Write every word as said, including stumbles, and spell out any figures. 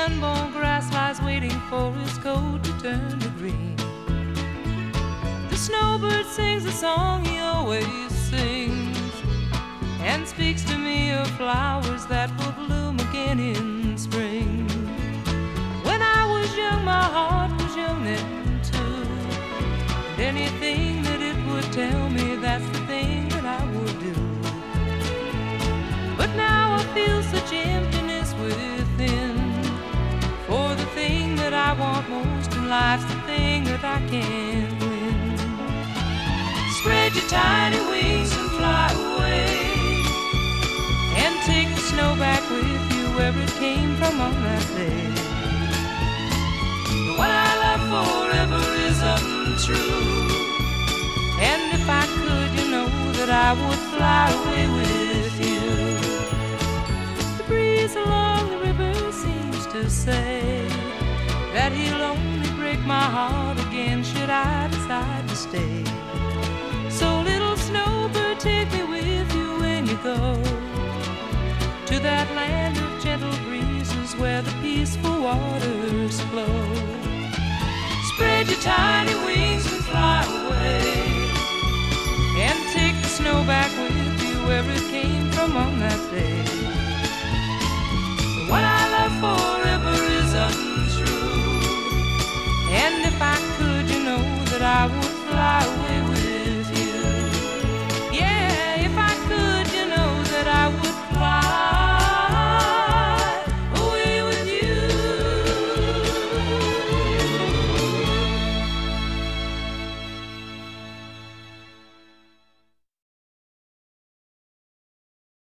unborn grass lies waiting for its coat to turn to green. The snowbird sings a song he always sings, and speaks to me of flowers that will bloom again in spring. When I was young, my heart was young then too, and anything that it would tell me, that's the thing that I would do. But now I feel such emptiness within, for the thing that I want most in life's the thing that I can't win. Spread your tiny wings and fly away, and take the snow back with you where it came from on that day. The one I love forever is untrue, and if I could, you know that I would fly away with you. The breeze along the river seems to say that he'll only break my heart again should I decide to stay. So little snowbird, take me with you when you go to that land of gentle breezes where the peaceful waters flow. Spread your tiny wings and fly away, and take the snow back with you where it came from on that day.